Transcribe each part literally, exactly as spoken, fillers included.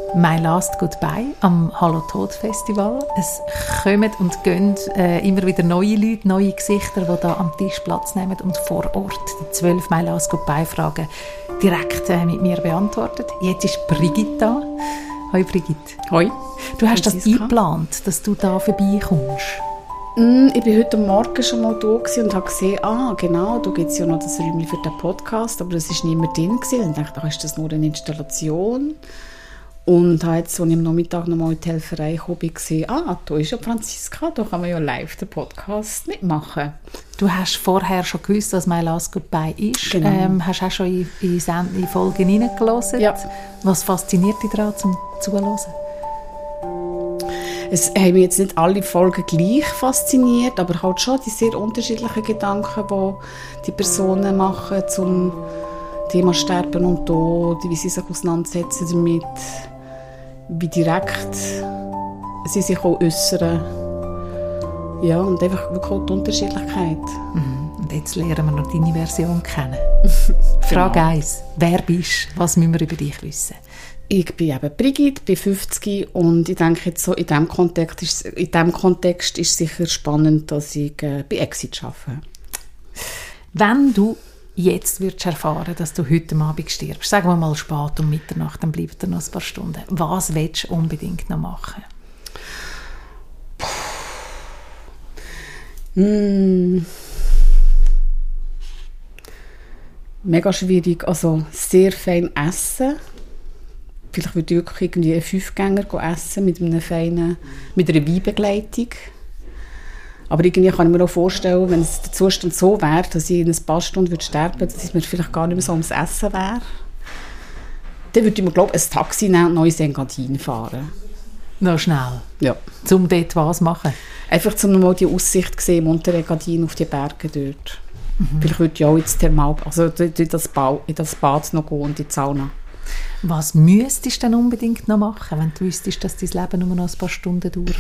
My Last Goodbye am Hallo Tod Festival. Es kommen und gehen äh, immer wieder neue Leute, neue Gesichter, die da am Tisch Platz nehmen und vor Ort die zwölf My Last Goodbye Fragen direkt äh, mit mir beantwortet. Jetzt ist Brigitte da. Hoi Brigitte. Hoi. Du hast das eingeplant, dass du da vorbeikommst. Mm, ich war heute Morgen schon mal da und habe gesehen, ah, genau, da gibt es ja noch das Räumchen für den Podcast, aber das war nicht mehr drin. Und ich dachte, ist das nur eine Installation? Und habe jetzt, als ich am Nachmittag noch mal in die Helferei kam, gesehen, ah, da ist ja Franziska, da kann man ja live den Podcast mitmachen. Du hast vorher schon gewusst, was My Last Goodbye ist. Genau. Ähm, hast auch schon in, in, in Folgen hineingelassen. Ja. Was fasziniert dich daran, zum Zuhören? Es haben mich jetzt nicht alle Folgen gleich fasziniert, aber halt schon die sehr unterschiedlichen Gedanken, die die Personen machen zum Thema Sterben und Tod, wie sie sich auseinandersetzen damit, wie direkt sie sich auch äußern. Ja, und einfach wirklich auch die Unterschiedlichkeit. Mhm. Und jetzt lernen wir noch deine Version kennen. Frage genau. eins. Wer bist du? Was müssen wir über dich wissen? Ich bin eben Brigitte, bin fünfzig und ich denke jetzt so, in diesem Kontext ist, in diesem Kontext ist es sicher spannend, dass ich äh, bei Exit arbeite. Wenn du jetzt würdest erfahren, dass du heute Abend stirbst, sagen wir mal spät um Mitternacht, dann bleibt er noch ein paar Stunden. Was willst du unbedingt noch machen? Mm. Mega schwierig. Also sehr fein essen. Vielleicht würde ich wirklich irgendwie einen Fünfgänger essen mit einer feinen, mit einer Weinbegleitung. Aber irgendwie kann ich mir auch vorstellen, wenn es der Zustand so wäre, dass ich in ein paar Stunden würde sterben würde, dass es mir vielleicht gar nicht mehr so ums Essen wäre, dann würde ich mir, glaube ich, ein Taxi nehmen und neu in Engadin fahren. Noch schnell? Ja. Um dort was machen? Einfach, um nochmal die Aussicht zu sehen, Monteregadin auf die Berge dort. Mhm. Vielleicht würde ich auch ins Thermal, also in das, ba- in das Bad noch gehen und in die Sauna. Was müsstest du denn unbedingt noch machen, wenn du wüsstest, dass dein Leben nur noch ein paar Stunden dauert?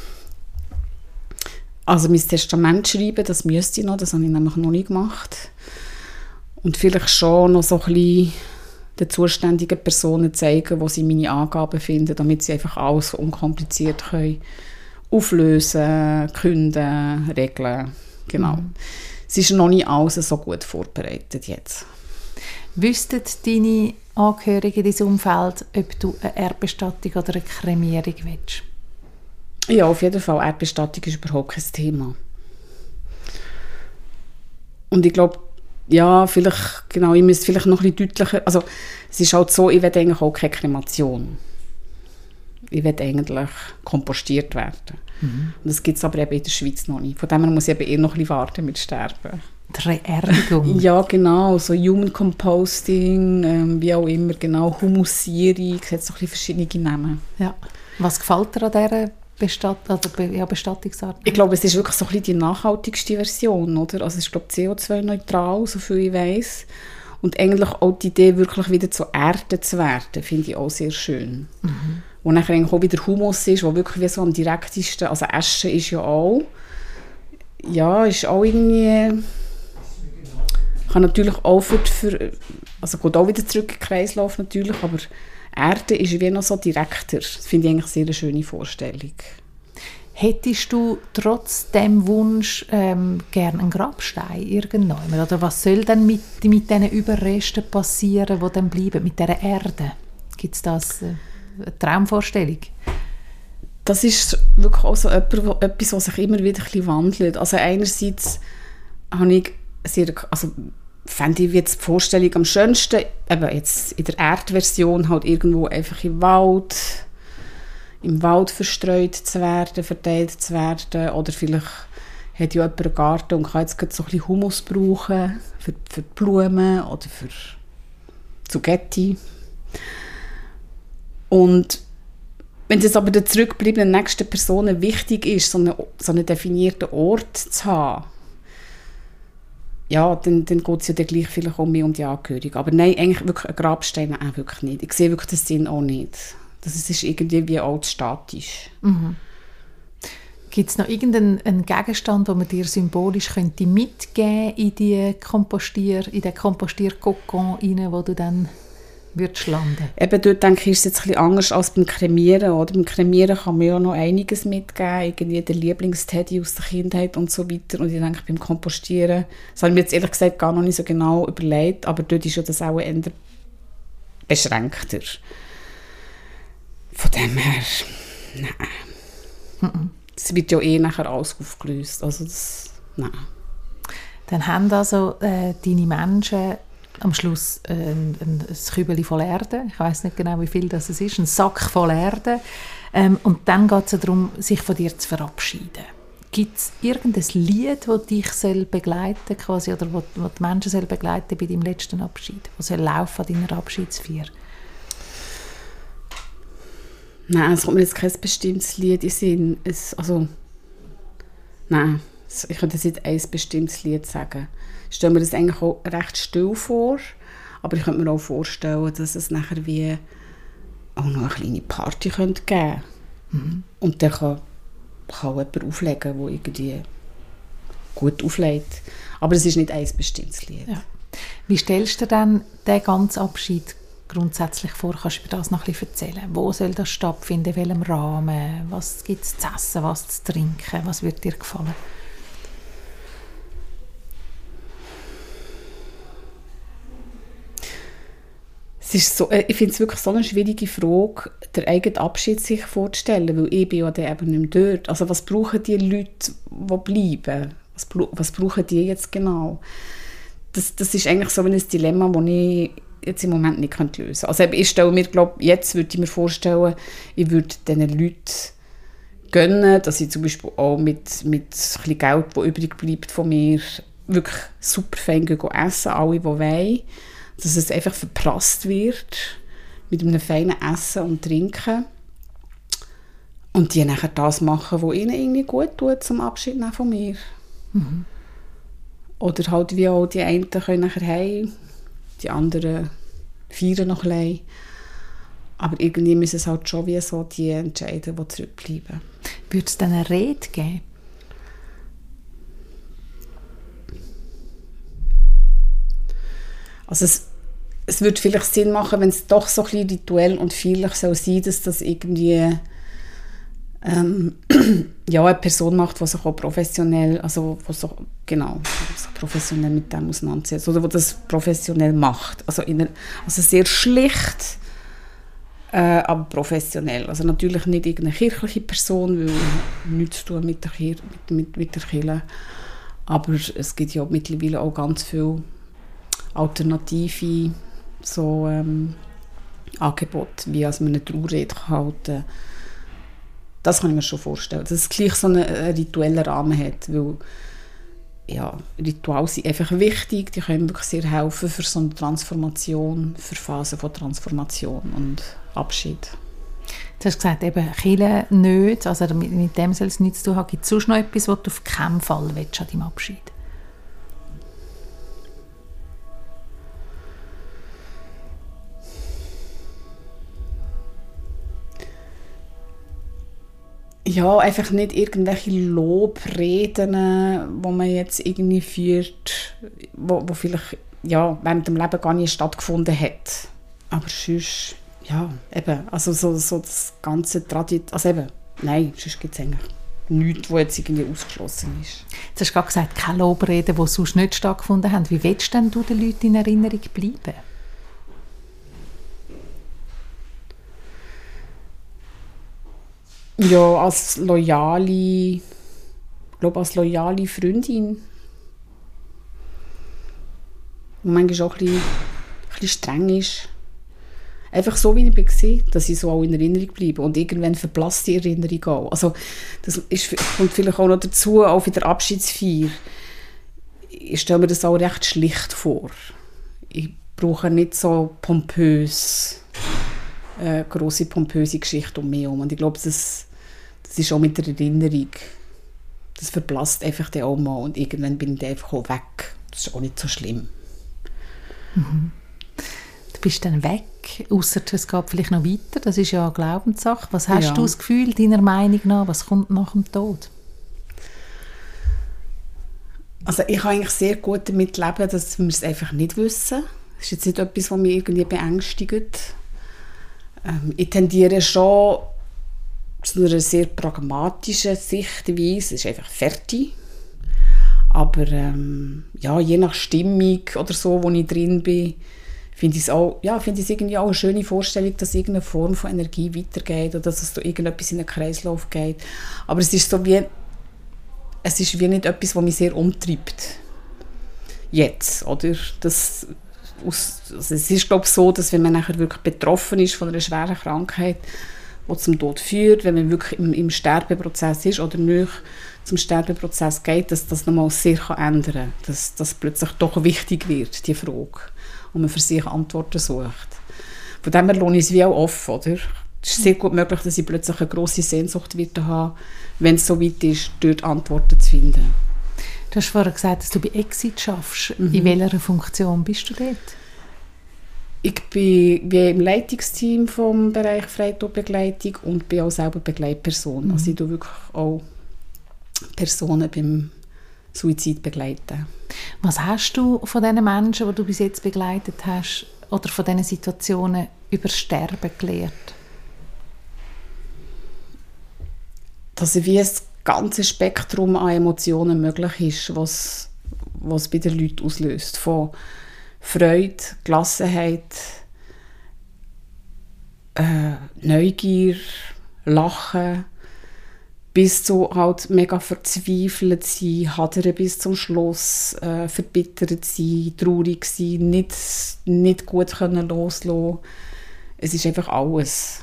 Also mein Testament schreiben, das müsste ich noch, das habe ich nämlich noch nicht gemacht. Und vielleicht schon noch so ein bisschen den zuständigen Personen zeigen, wo sie meine Angaben finden, damit sie einfach alles unkompliziert können auflösen, künden, regeln. Genau. Mhm. Es ist noch nicht alles so gut vorbereitet jetzt. Wüssten deine Angehörigen in diesem Umfeld, ob du eine Erdbestattung oder eine Kremierung willst? Ja, auf jeden Fall. Erdbestattung ist überhaupt kein Thema. Und ich glaube, ja, vielleicht, genau, ich müsste vielleicht noch ein bisschen deutlicher, also es ist halt so, ich will eigentlich auch keine Kremation. Ich will eigentlich kompostiert werden. Mhm. Und das gibt es aber eben in der Schweiz noch nicht. Von dem her muss ich eben eher noch ein bisschen warten mit Sterben. Die Reerdigung. Ja, genau, so Human Composting, ähm, wie auch immer, genau, Humusierung, es hat so ein bisschen verschiedene Namen. Ja. Was gefällt dir an dieser Bestatt- also Be- ja, Bestattungsart? Ich glaube, es ist wirklich so ein bisschen die nachhaltigste Version, oder? Also es ist, glaube ich, C O zwei neutral, so viel ich weiss. Und eigentlich auch die Idee, wirklich wieder zu Erde zu werden, finde ich auch sehr schön. Mhm. Wo nachher eigentlich auch wieder Humus ist, wo wirklich wie so am direktesten, also Asche ist ja auch, ja, ist auch irgendwie, kann natürlich auch für, für also geht auch wieder zurück in den Kreislauf natürlich, aber Erde ist wie noch so direkter. Das finde ich eigentlich sehr eine schöne Vorstellung. Hättest du trotz dem Wunsch ähm, gerne einen Grabstein irgendwann? Oder was soll denn mit, mit diesen Überresten passieren, die dann bleiben, mit dieser Erde? Gibt es das äh, eine Traumvorstellung? Das ist wirklich auch so etwas, was sich immer wieder ein bisschen wandelt. Also einerseits habe ich sehr, also fände ich jetzt die Vorstellung am schönsten, eben jetzt in der Erdversion halt irgendwo einfach im Wald, im Wald verstreut zu werden, verteilt zu werden, oder vielleicht hat ja jemand einen Garten und kann jetzt gerade so ein bisschen Humus brauchen für, für die Blumen oder für Zucchetti. Und wenn es aber den zurückbleibenden nächsten Personen wichtig ist, so einen, so einen definierten Ort zu haben, ja, dann, dann geht es ja dann gleich vielleicht um mich und die Angehörigen. Aber nein, eigentlich wirklich ein Grabstein auch wirklich nicht. Ich sehe wirklich den Sinn auch nicht. Das ist irgendwie wie alt statisch. Mhm. Gibt es noch irgendeinen Gegenstand, den man dir symbolisch könnte mitgeben in die Kompostier, in den Kompostierkokon rein, wo du dann würdest landen? Eben dort, denke ich, ist es jetzt ein bisschen anders als beim Kremieren. Oder? Beim Kremieren kann man ja noch einiges mitgeben, irgendwie der Lieblingsteddy aus der Kindheit und so weiter. Und ich denke, beim Kompostieren, das habe ich mir jetzt ehrlich gesagt gar noch nicht so genau überlegt, aber dort ist ja das auch eher beschränkter. Von dem her, nein. Es wird ja eh nachher alles aufgelöst. Also das, nein. Dann haben also äh, deine Menschen am Schluss äh, ein, ein Kübel voll Erde. Ich weiss nicht genau, wie viel das ist. Ein Sack voll Erde. Ähm, und dann geht es darum, sich von dir zu verabschieden. Gibt es irgendein Lied, das dich soll begleiten quasi, oder das die Menschen soll begleiten bei deinem letzten Abschied? Was soll laufen an deiner Abschiedsfeier? Nein, es kommt mir jetzt kein bestimmtes Lied in den Sinn. Es, also, nein, ich könnte jetzt nicht ein bestimmtes Lied sagen. Ich stelle mir das eigentlich auch recht still vor, aber ich könnte mir auch vorstellen, dass es nachher wie auch noch eine kleine Party könnte geben könnte. Mhm. Und dann kann, kann jemand auflegen, der irgendwie gut auflegt. Aber es ist nicht ein bestimmtes Lied. Ja. Wie stellst du dann den ganzen Abschied grundsätzlich vor? Kannst du mir das noch ein bisschen erzählen? Wo soll das stattfinden? In welchem Rahmen? Was gibt es zu essen? Was zu trinken? Was wird dir gefallen? Es ist so, ich finde es wirklich so eine schwierige Frage, den eigenen Abschied sich vorzustellen, weil ich bin ja dann eben nicht mehr dort. Also was brauchen die Leute, die bleiben? Was, was brauchen die jetzt genau? Das, das ist eigentlich so ein Dilemma, das ich jetzt im Moment nicht lösen könnte. Also ich stelle mir, glaube jetzt würde ich mir vorstellen, ich würde diesen Leuten gönnen, dass ich zum Beispiel auch mit, mit ein bisschen Geld, das übrig bleibt von mir, wirklich super fein essen, alle, die wollen. Dass es einfach verprasst wird mit einem feinen Essen und Trinken. Und die nachher das machen, was ihnen irgendwie gut tut, zum Abschied nehmen von mir. Mhm. Oder halt wie auch die einen können nachher heim, die anderen feiern noch ein bisschen. Aber irgendwie müssen es halt schon wie so die entscheiden, die zurückbleiben. Würde es dann eine Rede geben? Also es, es würde vielleicht Sinn machen, wenn es doch so ein bisschen rituell und feierlich soll sein, dass das irgendwie ähm, ja, eine Person macht, die sich auch professionell, also die sich, genau, sich professionell mit dem auseinandersetzt oder die das professionell macht. Also, in einer, also sehr schlicht, äh, aber professionell. Also natürlich nicht irgendeine kirchliche Person, weil nichts zu tun mit der, Kir- mit, mit, mit der Kirche. Aber es gibt ja mittlerweile auch ganz viele alternative so, ähm, Angebote, wie als man eine Traurede halten kann. Das kann ich mir schon vorstellen, dass es gleich so einen, einen rituellen Rahmen hat, weil ja, Rituale sind einfach wichtig, die können wirklich sehr helfen für so eine Transformation, für Phasen von Transformation und Abschied. Du hast gesagt, eben Kirche nicht, also mit, mit dem soll es nichts zu tun haben. Gibt es sonst noch etwas, was du auf keinen Fall willst an deinem Abschied? Ja, einfach nicht irgendwelche Lobreden, die man jetzt irgendwie führt, wo, wo vielleicht ja, während dem Leben gar nicht stattgefunden hat. Aber sonst, ja, eben, also so, so das ganze Tradition, also eben, nein, sonst gibt es eigentlich nichts, was jetzt irgendwie ausgeschlossen ist. Du hast gerade gesagt, keine Lobreden, die sonst nicht stattgefunden haben. Wie willst denn du den Leuten in Erinnerung bleiben? Ja, als loyale, ich glaube, als loyale Freundin. Und manchmal auch ein bisschen, ein bisschen streng ist. Einfach so, wie ich war, dass ich so auch in Erinnerung bleibe. Und irgendwann verblasst die Erinnerung auch. Also, das ist, kommt vielleicht auch noch dazu, auch in der Abschiedsfeier. Ich stelle mir das auch recht schlicht vor. Ich brauche nicht so pompös, äh, grosse pompöse Geschichte um mich herum. Und ich glaube, das, das ist auch mit der Erinnerung. Das verblasst einfach dann auch mal. Und irgendwann bin ich dann einfach auch weg. Das ist auch nicht so schlimm. Mhm. Du bist dann weg, ausser es geht vielleicht noch weiter. Das ist ja eine Glaubenssache. Was hast ja. du das Gefühl, deiner Meinung nach, was kommt nach dem Tod? Also ich kann eigentlich sehr gut damit leben, dass wir es einfach nicht wissen. Das ist jetzt nicht etwas, was mich irgendwie beängstigt. Ähm, ich tendiere schon zu einer sehr pragmatischen Sichtweise. Es ist einfach fertig. Aber ähm, ja, je nach Stimmung oder so, wo ich drin bin, finde ich es auch, ja, finde ich es irgendwie auch eine schöne Vorstellung, dass irgendeine Form von Energie weitergeht oder dass es da irgendetwas in den Kreislauf geht. Aber es ist so wie, es ist wie nicht etwas, was mich sehr umtreibt. Jetzt, oder? Das, aus, also es ist, glaube ich, so, dass wenn man nachher wirklich betroffen ist von einer schweren Krankheit, die zum Tod führt, wenn man wirklich im, im Sterbeprozess ist oder nicht zum Sterbeprozess geht, dass das nochmal sehr ändern kann. Dass das plötzlich doch wichtig wird, die Frage. Und man für sich Antworten sucht. Von dem her lohne ich es wie auch offen, oder? Es ist sehr gut möglich, dass ich plötzlich eine grosse Sehnsucht werde haben, wenn es so weit ist, dort Antworten zu finden. Du hast vorhin gesagt, dass du bei Exit schaffst. Mhm. In welcher Funktion bist du dort? Ich bin wie im Leitungsteam vom Bereich Freitodbegleitung und bin auch selber Begleitperson. Mhm. Also ich begleite wirklich auch Personen beim Suizid begleiten. Was hast du von diesen Menschen, die du bis jetzt begleitet hast, oder von diesen Situationen über Sterben gelernt? Dass wie ein ganzes Spektrum an Emotionen möglich ist, was, was bei den Leuten auslöst. Von Freude, Gelassenheit, äh, Neugier, Lachen, bis zu halt mega verzweifelt sein, hadern bis zum Schluss, äh, verbittert sein, traurig sein, nicht, nicht gut können loslassen. Es ist einfach alles.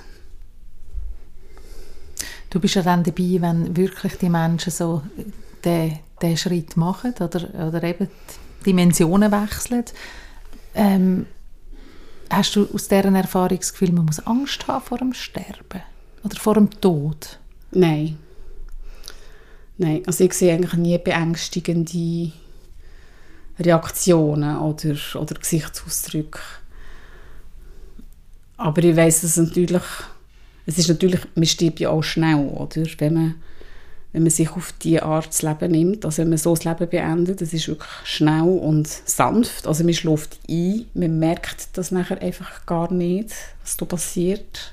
Du bist ja dann dabei, wenn wirklich die Menschen so den, den Schritt machen oder, oder eben die Dimensionen wechseln. Ähm, hast du aus dieser Erfahrung das Gefühl, man muss Angst haben vor dem Sterben oder vor dem Tod? Nein. Nein, also ich sehe eigentlich nie beängstigende Reaktionen oder, oder Gesichtsausdrücke. Aber ich weiss, dass es natürlich, es ist natürlich, man stirbt ja auch schnell, oder? Wenn man, wenn man sich auf diese Art das Leben nimmt, also wenn man so das Leben beendet, das ist wirklich schnell und sanft, also man schläft ein, man merkt das nachher einfach gar nicht, was da passiert.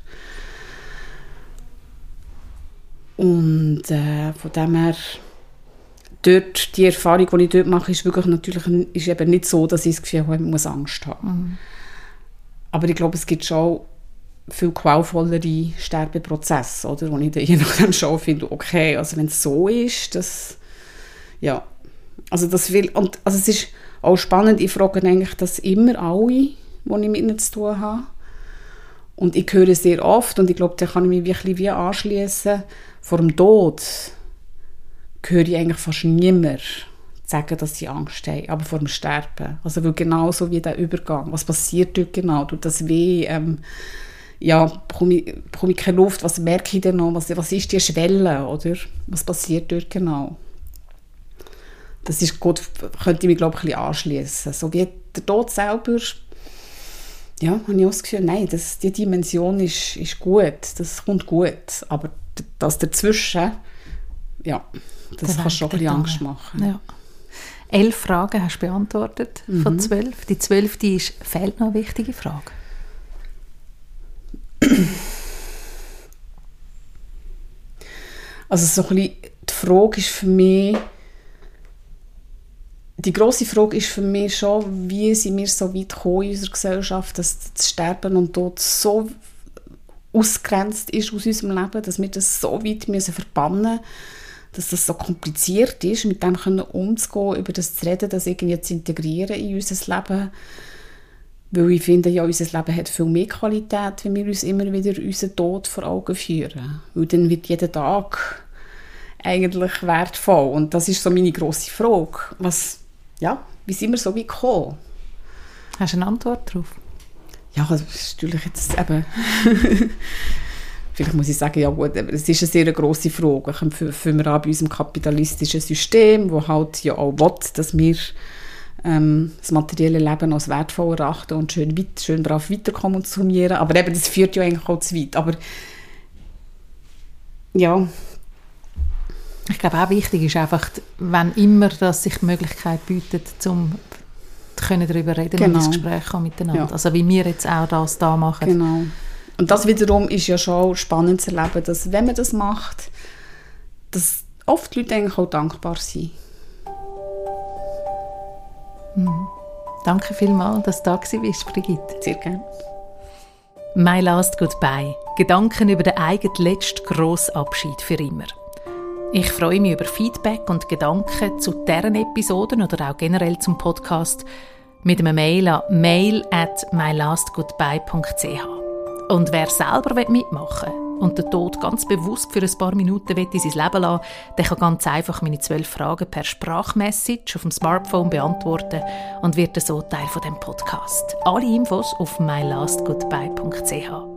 Und äh, von dem her, dort, die Erfahrung, die ich dort mache, ist, wirklich natürlich, ist eben nicht so, dass ich das Gefühl habe, man muss Angst haben. Mhm. Aber ich glaube, es gibt schon viel qualvollere Sterbeprozesse, oder? Wo ich dann je nachdem schon finde, okay, also wenn es so ist, das, ja, also das will, und also es ist auch spannend, ich frage eigentlich das immer alle, die ich mit ihnen zu tun habe. Und ich höre sehr oft, und ich glaube, da kann ich mich wirklich wie anschließen, vor dem Tod höre ich eigentlich fast niemand sagen, dass sie Angst haben, aber vor dem Sterben. Also weil genauso wie der Übergang, was passiert dort genau, tut das weh, ähm, ja, bekomme ich, bekomme ich keine Luft, was merke ich denn noch, was, was ist die Schwelle, oder? Was passiert dort genau? Das ist gut, könnte ich mich, glaube ich, ein bisschen anschließen. So wie der Tod selber, ja, habe ich auch das Gefühl, nein, das, die Dimension ist, ist gut, das kommt gut, aber das dazwischen, ja, das, das kann schon ein bisschen Angst machen. Ja. Elf Fragen hast du beantwortet mhm. von zwölf. Die zwölfte ist, fehlt noch eine wichtige Frage? Also so ein bisschen, die Frage ist für mich, die grosse Frage ist für mich schon, wie sind wir so weit gekommen in unserer Gesellschaft, dass das Sterben und Tod so ausgegrenzt ist aus unserem Leben, dass wir das so weit müssen verbannen müssen, dass das so kompliziert ist, mit dem können umzugehen, über das zu reden, das irgendwie zu integrieren in unser Leben. Weil ich finde, ja, unser Leben hat viel mehr Qualität, wenn wir uns immer wieder unseren Tod vor Augen führen. Weil dann wird jeder Tag eigentlich wertvoll. Und das ist so meine grosse Frage. Was, ja, wie sind wir so weit gekommen? Hast du eine Antwort darauf? Ja, das ist natürlich jetzt eben... Vielleicht muss ich sagen, ja gut, aber es ist eine sehr grosse Frage. Fangen wir an bei unserem kapitalistischen System, wo halt ja auch will, dass wir ähm, das materielle Leben als wertvoll erachten und schön, weit, schön brav weiter konsumieren. Aber eben, das führt ja eigentlich auch zu weit. Aber ja... Ich glaube, auch wichtig ist einfach, wenn immer dass sich die Möglichkeit bietet, zum können darüber reden Genau. und ins Gespräch kommen miteinander. Ja. Also wie wir jetzt auch das da machen. Genau. Und das wiederum ist ja schon spannend zu erleben, dass wenn man das macht, dass oft die Leute eigentlich auch dankbar sind. Mhm. Danke vielmals, dass du da warst, Brigitte. Sehr gerne. My Last Goodbye. Gedanken über den eigenen letzten grossen Abschied für immer. Ich freue mich über Feedback und Gedanken zu deren Episoden oder auch generell zum Podcast mit einem Mail an mail at my last goodbye dot c h. Und wer selber mitmachen will und den Tod ganz bewusst für ein paar Minuten in sein Leben lassen will, der kann ganz einfach meine zwölf Fragen per Sprachmessage auf dem Smartphone beantworten und wird so Teil von dem Podcast. Alle Infos auf my last goodbye dot c h.